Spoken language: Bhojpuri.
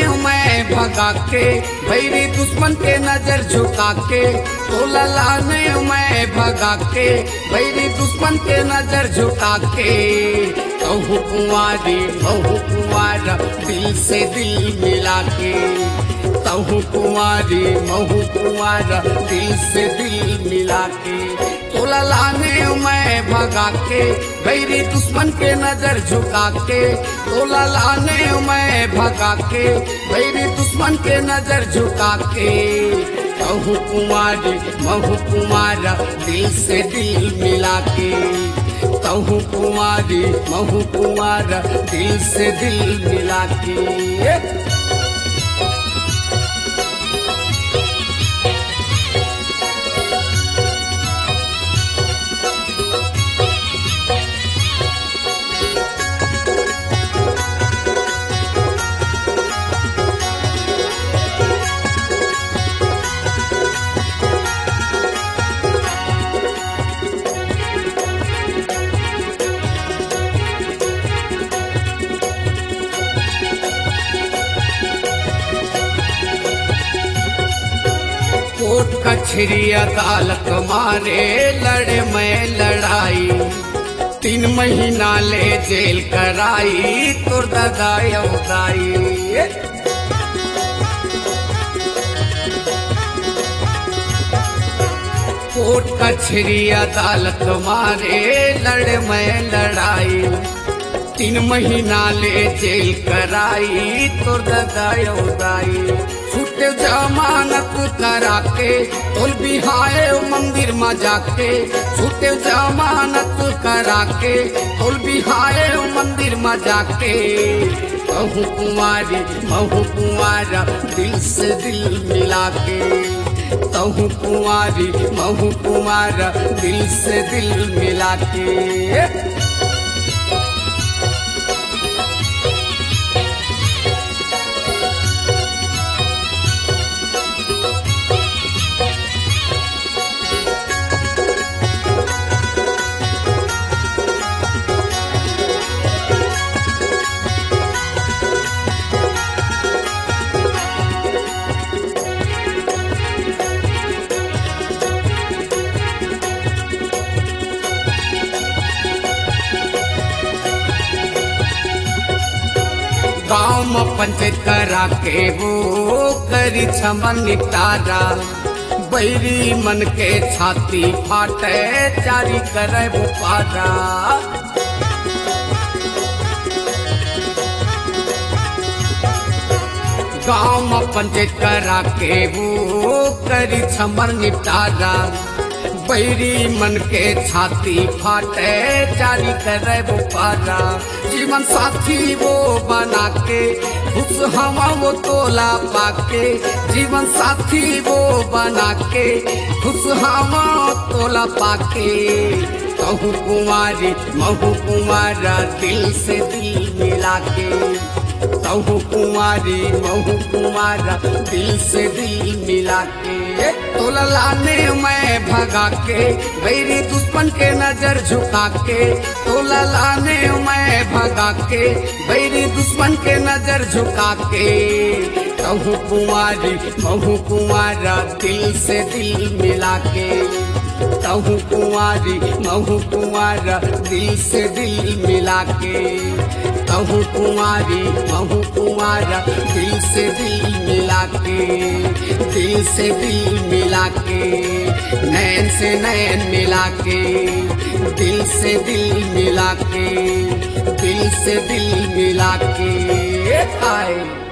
मैं भगा के, बैरी दुश्मन के नजर झुका के। तोला लाने मैं भगा के, बैरी दुश्मन के नजर झुका के। कहूँ कुंवारी महू कुंवारा, दिल से दिल मिला के। कहूँ कुंवारी महू कुंवारा, दिल से दिल मिला के। तोला लाने मैं भगा के, बैरी दुश्मन के नजर झुका के। तोला लाने मैं भगा के, बैरी दुश्मन के नजर झुका के। कहूँ कुंवारी महू कुंवारा, दिल से दिल मिला के। कहूँ कुंवारी महू कुंवारा, दिल से दिल मिला के। कोर्ट कचहरी अदालत मारे लड़े मैं लड़ाई। 3 महीना ले जेल कराई, तोर दादा यौदाई। कोर्ट कचहरी अदालत मारे लड़े मैं लड़ाई। 3 महीना ले जेल कराई, तोर दादा यौदाई। छूटे जमानत करा के, तोल बिहाए मंदिर में जाके। छूटे जमानत करा के, तोल बिहाए मंदिर में जाके। कहूँ कुंवारी महू कुंवारा, दिल से दिल मिला के। कहूँ कुंवारी महू कुंवारा, दिल से दिल मिला के। गाँव में पंचायत करा के वो करी छमन निपटारा। बैरी मन के छाती फाटे, जारी करे वो पारा। गाँव में पंचायत करा के वो करी छमन निपटारा। बैरी मन के छाती फाटे, जारी करे वो पारा। जीवन साथी वो बना के, खुश हवा वो तोला पाके। जीवन साथी वो बना के, खुश हवा तोला पाके। कहूँ कुंवारी महू कुंवारा, दिल से दिल मिला के। कहूँ कुंवारी महू कुंवारा, दिल से दिल मिला के। तोला लाने मैं भगा के, बैरी दुश्मन के नजर झुका के। तोला लाने मैं भगा के, बैरी दुश्मन के नजर झुका के। कहूँ कुंवारी महू कुंवारा, दिल से दिल मिला के। कहूँ कुंवारी महू कुंवारा, दिल से दिल मिला के। कहूँ कुंवारी महू कुंवारा, दिल से दिल मिला के। दिल से दिल मिला के, नैन से नैन मिला के। दिल से दिल मिला के, दिल से दिल मिला के। आए